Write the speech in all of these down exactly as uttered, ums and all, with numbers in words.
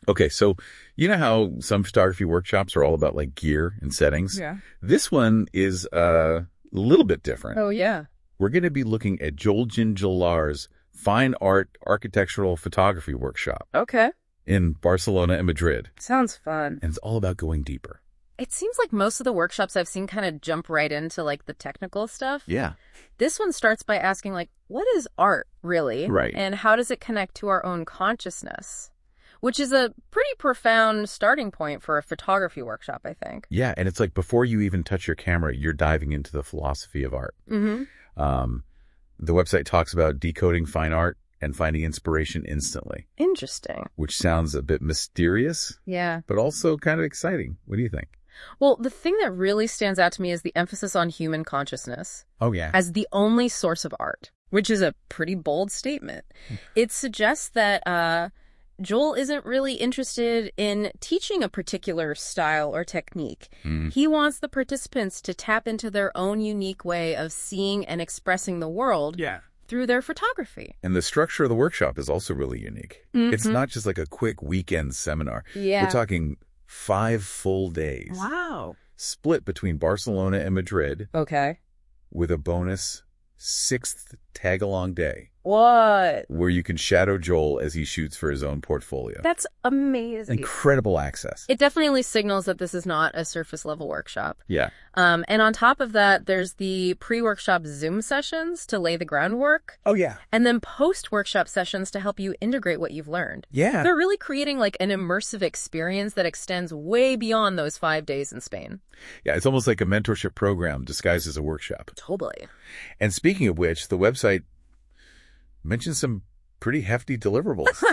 Okay, so you know how some photography workshops are all about like gear and settings? Yeah. This one is uh, a little bit different. Oh, yeah. We're going to be looking at Joel Gingelar's Fine Art Architectural Photography Workshop Okay. in Barcelona and Madrid. Sounds fun. And it's all about going deeper. It seems like most of the workshops I've seen kind of jump right into like the technical stuff. Yeah. This one starts by asking like, what is art really? Right. And how does it connect to our own consciousness? Which is a pretty profound starting point for a photography workshop, I think. Yeah, and it's like before you even touch your camera, you're diving into the philosophy of art. Mm-hmm. Um, the website talks about decoding fine art and finding inspiration instantly. Interesting. Which sounds a bit mysterious. Yeah. But also kind of exciting. What do you think? Well, the thing that really stands out to me is the emphasis on human consciousness. Oh, yeah. As the only source of art, which is a pretty bold statement. It suggests that uh, Joel isn't really interested in teaching a particular style or technique. Mm. He wants the participants to tap into their own unique way of seeing and expressing the world Yeah. through their photography. And the structure of the workshop is also really unique. Mm-hmm. It's not just like a quick weekend seminar. Yeah. We're talking five full days. Wow. Split between Barcelona and Madrid Okay. with a bonus sixth tag-along day What? where you can shadow Joel as he shoots for his own portfolio. That's amazing. Incredible access. It definitely signals that this is not a surface level workshop. Yeah. Um, and on top of that, there's the pre-workshop Zoom sessions to lay the groundwork, Oh, yeah. and then post-workshop sessions to help you integrate what you've learned. Yeah. They're really creating like an immersive experience that extends way beyond those five days in Spain. Yeah, it's almost like a mentorship program disguised as a workshop. Totally. And speaking of which, the website mentions some pretty hefty deliverables.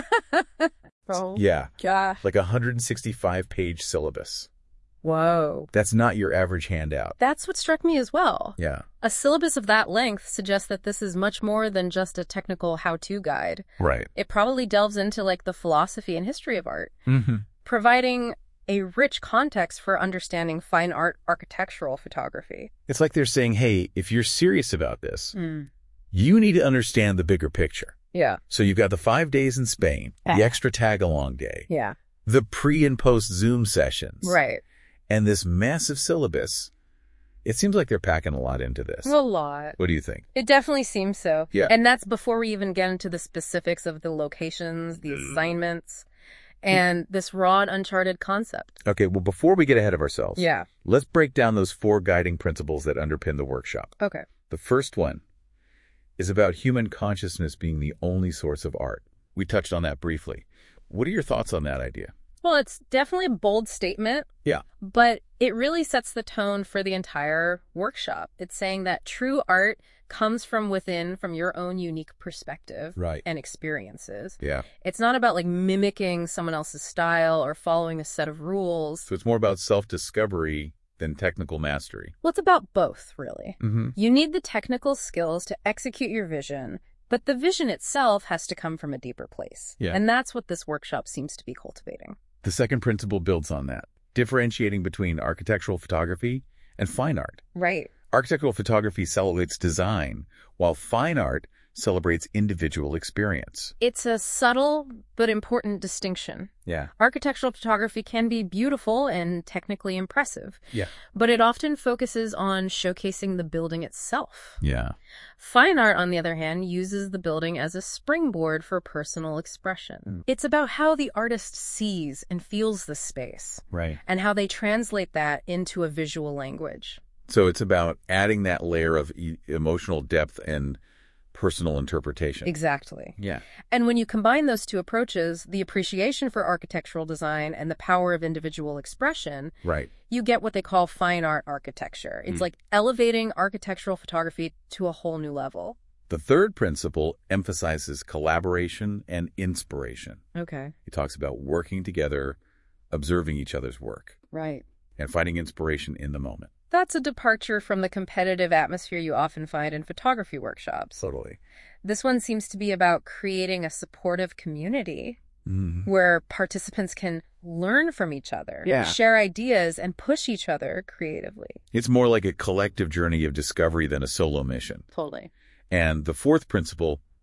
Oh, Yeah. gosh. Like a one hundred sixty-five page syllabus. Whoa. That's not your average handout. That's what struck me as well. Yeah. A syllabus of that length suggests that this is much more than just a technical how-to guide. Right. It probably delves into like the philosophy and history of art, Mm-hmm. providing a rich context for understanding fine art architectural photography. It's like they're saying, hey, if you're serious about this, Mm. you need to understand the bigger picture. Yeah. So you've got the five days in Spain, the extra tag-along day, Yeah. the pre and post Zoom sessions, Right. and this massive syllabus. It seems like they're packing a lot into this. A lot. What do you think? It definitely seems so. Yeah. And that's before we even get into the specifics of the locations, the assignments, and this raw and uncharted concept. Okay, well, before we get ahead of ourselves, Yeah. let's break down those four guiding principles that underpin the workshop. Okay. The first one is about human consciousness being the only source of art. We touched on that briefly. What are your thoughts on that idea? Well, it's definitely a bold statement. Yeah. But it really sets the tone for the entire workshop. It's saying that true art comes from within, from your own unique perspective Right. and experiences. Yeah. It's not about like mimicking someone else's style or following a set of rules. So it's more about self-discovery than technical mastery. Well, it's about both, really. Mm-hmm. You need the technical skills to execute your vision, but the vision itself has to come from a deeper place. Yeah. And that's what this workshop seems to be cultivating. The second principle builds on that, differentiating between architectural photography and fine art. Right. Architectural photography celebrates design, while fine art celebrates individual experience. It's a subtle but important distinction. Yeah. Architectural photography can be beautiful and technically impressive, Yeah. but it often focuses on showcasing the building itself. Yeah. Fine art, on the other hand, uses the building as a springboard for personal expression. Mm. It's about how the artist sees and feels the space, Right. and how they translate that into a visual language. So it's about adding that layer of e- emotional depth and personal interpretation. Exactly. Yeah. And when you combine those two approaches, the appreciation for architectural design and the power of individual expression, Right. you get what they call fine art architecture. It's Mm. like elevating architectural photography to a whole new level. The third principle emphasizes collaboration and inspiration. Okay. It talks about working together, observing each other's work, Right. and finding inspiration in the moment. That's a departure from the competitive atmosphere you often find in photography workshops. Totally. This one seems to be about creating a supportive community Mm-hmm. where participants can learn from each other, Yeah. share ideas, and push each other creatively. It's more like a collective journey of discovery than a solo mission. Totally. And the fourth principle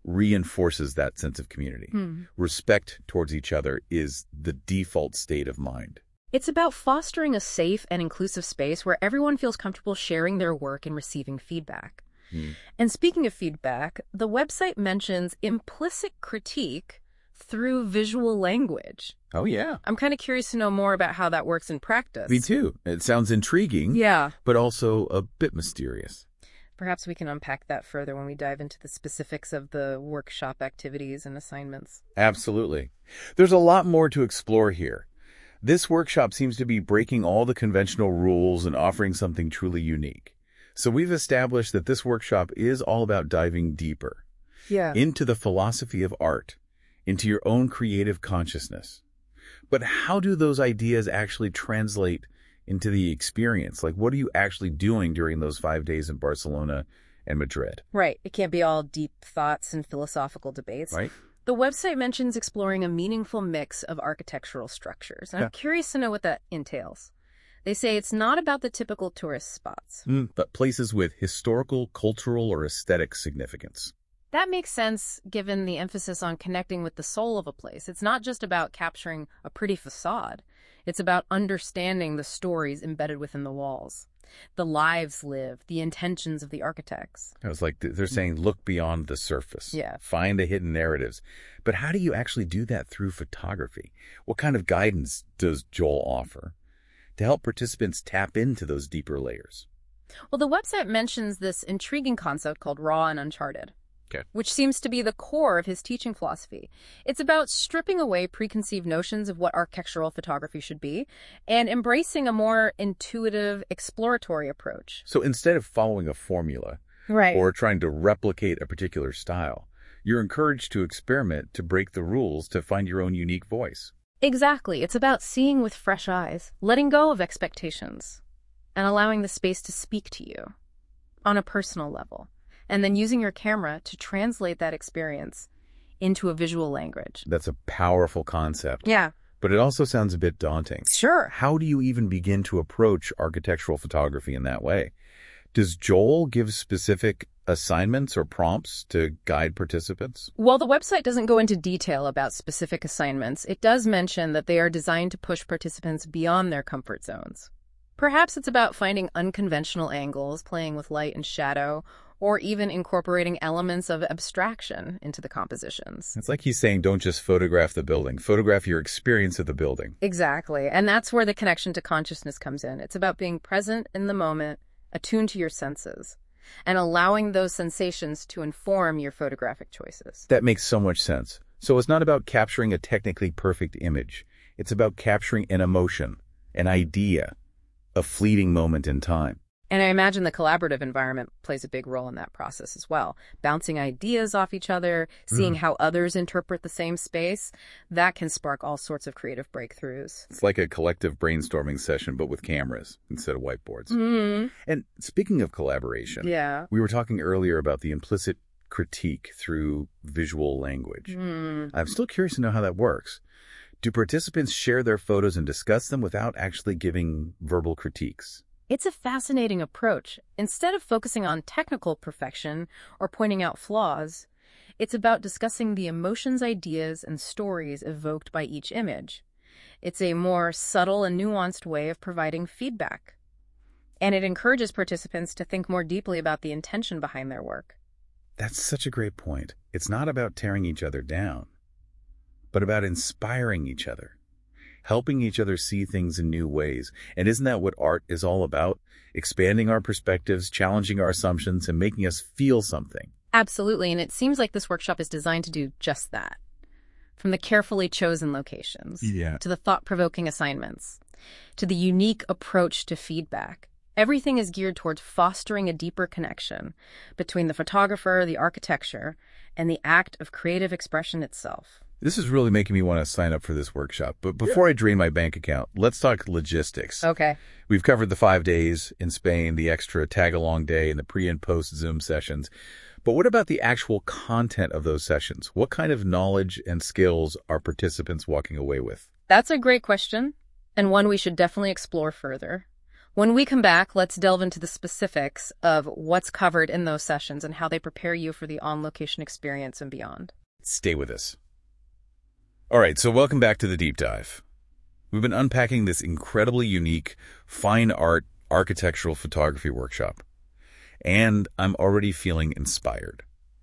reinforces that sense of community. Hmm. Respect towards each other is the default state of mind. It's about fostering a safe and inclusive space where everyone feels comfortable sharing their work and receiving feedback. Hmm. And speaking of feedback, the website mentions implicit critique through visual language. Oh, yeah. I'm kind of curious to know more about how that works in practice. Me too. It sounds intriguing, Yeah. but also a bit mysterious. Perhaps we can unpack that further when we dive into the specifics of the workshop activities and assignments. Absolutely. There's a lot more to explore here. This workshop seems to be breaking all the conventional rules and offering something truly unique. So we've established that this workshop is all about diving deeper Yeah. into the philosophy of art, into your own creative consciousness. But how do those ideas actually translate into the experience? Like, what are you actually doing during those five days in Barcelona and Madrid? Right. It can't be all deep thoughts and philosophical debates. Right? The website mentions exploring a meaningful mix of architectural structures. And I'm curious to know what that entails. They say it's not about the typical tourist spots. Mm, but places with historical, cultural, or aesthetic significance. That makes sense given the emphasis on connecting with the soul of a place. It's not just about capturing a pretty facade. It's about understanding the stories embedded within the walls, the lives lived, the intentions of the architects. I was like, they're saying, look beyond the surface. Yeah. Find the hidden narratives. But how do you actually do that through photography? What kind of guidance does Joel offer to help participants tap into those deeper layers? Well, the website mentions this intriguing concept called raw and uncharted. Okay. Which seems to be the core of his teaching philosophy. It's about stripping away preconceived notions of what architectural photography should be and embracing a more intuitive, exploratory approach. So instead of following a formula Right. or trying to replicate a particular style, you're encouraged to experiment, to break the rules, to find your own unique voice. Exactly. It's about seeing with fresh eyes, letting go of expectations, and allowing the space to speak to you on a personal level. And then using your camera to translate that experience into a visual language. That's a powerful concept. Yeah. But it also sounds a bit daunting. Sure. How do you even begin to approach architectural photography in that way? Does Joel give specific assignments or prompts to guide participants? While the website doesn't go into detail about specific assignments, it does mention that they are designed to push participants beyond their comfort zones. Perhaps it's about finding unconventional angles, playing with light and shadow, or even incorporating elements of abstraction into the compositions. It's like he's saying, don't just photograph the building, photograph your experience of the building. Exactly. And that's where the connection to consciousness comes in. It's about being present in the moment, attuned to your senses, and allowing those sensations to inform your photographic choices. That makes so much sense. So it's not about capturing a technically perfect image. It's about capturing an emotion, an idea, a fleeting moment in time. And I imagine the collaborative environment plays a big role in that process as well. Bouncing ideas off each other, seeing Mm. how others interpret the same space, that can spark all sorts of creative breakthroughs. It's like a collective brainstorming session, but with cameras instead of whiteboards. Mm-hmm. And speaking of collaboration, Yeah. we were talking earlier about the implicit critique through visual language. Mm. I'm still curious to know how that works. Do participants share their photos and discuss them without actually giving verbal critiques? It's a fascinating approach. Instead of focusing on technical perfection or pointing out flaws, it's about discussing the emotions, ideas, and stories evoked by each image. It's a more subtle and nuanced way of providing feedback. And it encourages participants to think more deeply about the intention behind their work. That's such a great point. It's not about tearing each other down, but about inspiring each other, helping each other see things in new ways. And isn't that what art is all about? Expanding our perspectives, challenging our assumptions, and making us feel something. Absolutely, and it seems like this workshop is designed to do just that. From the carefully chosen locations, Yeah. to the thought-provoking assignments, to the unique approach to feedback, everything is geared towards fostering a deeper connection between the photographer, the architecture, and the act of creative expression itself. This is really making me want to sign up for this workshop. But before I drain my bank account, let's talk logistics. Okay. We've covered the five days in Spain, the extra tag-along day, and the pre- and post-Zoom sessions. But what about the actual content of those sessions? What kind of knowledge and skills are participants walking away with? That's a great question, and one we should definitely explore further. When we come back, let's delve into the specifics of what's covered in those sessions and how they prepare you for the on-location experience and beyond. Stay with us. All right, so welcome back to the deep dive. We've been unpacking this incredibly unique fine art architectural photography workshop, and I'm already feeling inspired.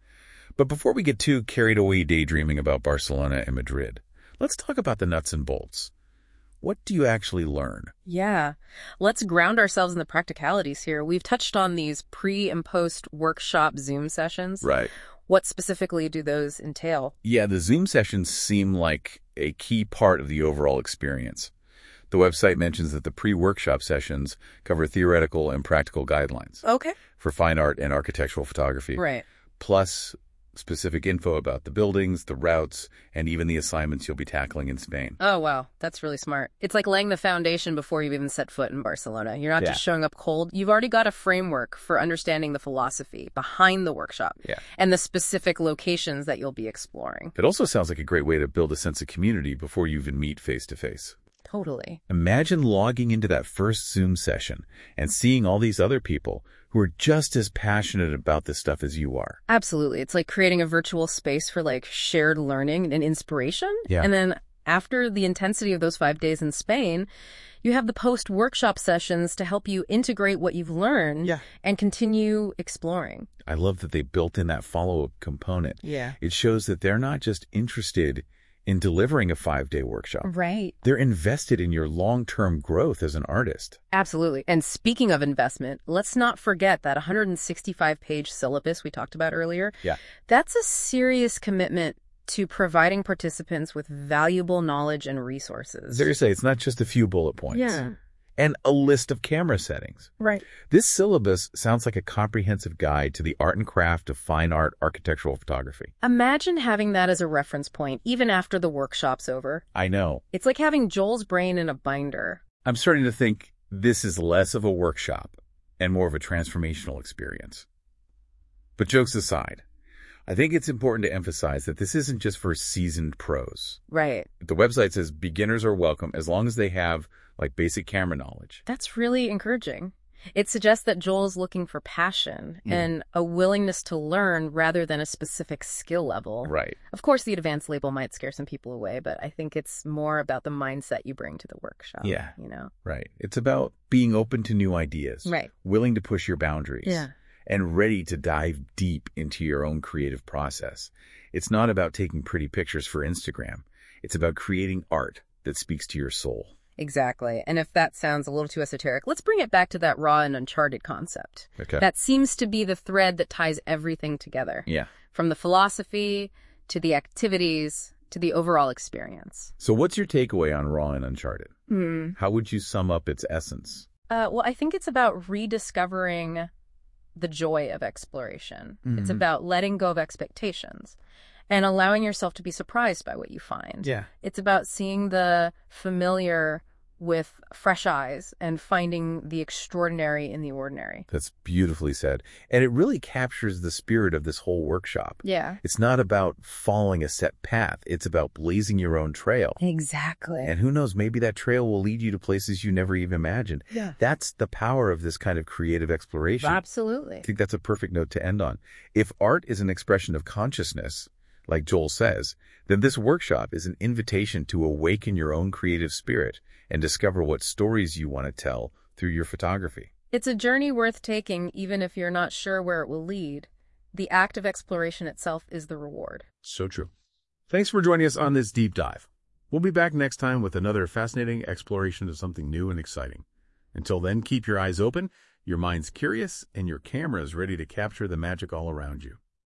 But before we get too carried away daydreaming about Barcelona and Madrid, let's talk about the nuts and bolts. What do you actually learn? Yeah, let's ground ourselves in the practicalities here. We've touched on these pre- and post-workshop Zoom sessions. Right. What specifically do those entail? Yeah, the Zoom sessions seem like a key part of the overall experience. The website mentions that the pre-workshop sessions cover theoretical and practical guidelines. Okay. For fine art and architectural photography. Right. Plus specific info about the buildings, the routes, and even the assignments you'll be tackling in Spain. Oh, wow. That's really smart. It's like laying the foundation before you've even set foot in Barcelona. You're not Yeah. just showing up cold. You've already got a framework for understanding the philosophy behind the workshop Yeah. and the specific locations that you'll be exploring. It also sounds like a great way to build a sense of community before you even meet face-to-face. Totally. Imagine logging into that first Zoom session and seeing all these other people who are just as passionate about this stuff as you are. Absolutely. It's like creating a virtual space for like shared learning and inspiration. Yeah. And then after the intensity of those five days in Spain, you have the post-workshop sessions to help you integrate what you've learned Yeah. and continue exploring. I love that they built in that follow-up component. Yeah. It shows that they're not just interested in delivering a five-day workshop. Right. They're invested in your long-term growth as an artist. Absolutely. And speaking of investment, let's not forget that one hundred sixty-five page syllabus we talked about earlier. Yeah. That's a serious commitment to providing participants with valuable knowledge and resources. Seriously, it's not just a few bullet points. Yeah. And a list of camera settings. Right. This syllabus sounds like a comprehensive guide to the art and craft of fine art architectural photography. Imagine having that as a reference point, even after the workshop's over. I know. It's like having Joel's brain in a binder. I'm starting to think this is less of a workshop and more of a transformational experience. But jokes aside, I think it's important to emphasize that this isn't just for seasoned pros. Right. The website says beginners are welcome as long as they have like basic camera knowledge. That's really encouraging. It suggests that Joel's looking for passion Mm. and a willingness to learn rather than a specific skill level. Right. Of course, the advanced label might scare some people away, but I think it's more about the mindset you bring to the workshop. Yeah. You know? Right. It's about being open to new ideas. Right. Willing to push your boundaries. Yeah. And ready to dive deep into your own creative process. It's not about taking pretty pictures for Instagram. It's about creating art that speaks to your soul. Exactly. And if that sounds a little too esoteric, let's bring it back to that raw and uncharted concept. Okay. That seems to be the thread that ties everything together. Yeah. From the philosophy to the activities to the overall experience. So what's your takeaway on Raw and Uncharted? Hmm. How would you sum up its essence? Uh, well, I think it's about rediscovering the joy of exploration. It's Mhm. about letting go of expectations and allowing yourself to be surprised by what you find. Yeah. It's about seeing the familiar with fresh eyes and finding the extraordinary in the ordinary. That's beautifully said. And it really captures the spirit of this whole workshop. Yeah. It's not about following a set path. It's about blazing your own trail. Exactly. And who knows, maybe that trail will lead you to places you never even imagined. Yeah. That's the power of this kind of creative exploration. Absolutely. I think that's a perfect note to end on. If art is an expression of consciousness, like Joel says, then this workshop is an invitation to awaken your own creative spirit and discover what stories you want to tell through your photography. It's a journey worth taking, even if you're not sure where it will lead. The act of exploration itself is the reward. So true. Thanks for joining us on this deep dive. We'll be back next time with another fascinating exploration of something new and exciting. Until then, keep your eyes open, your minds curious, and your cameras ready to capture the magic all around you.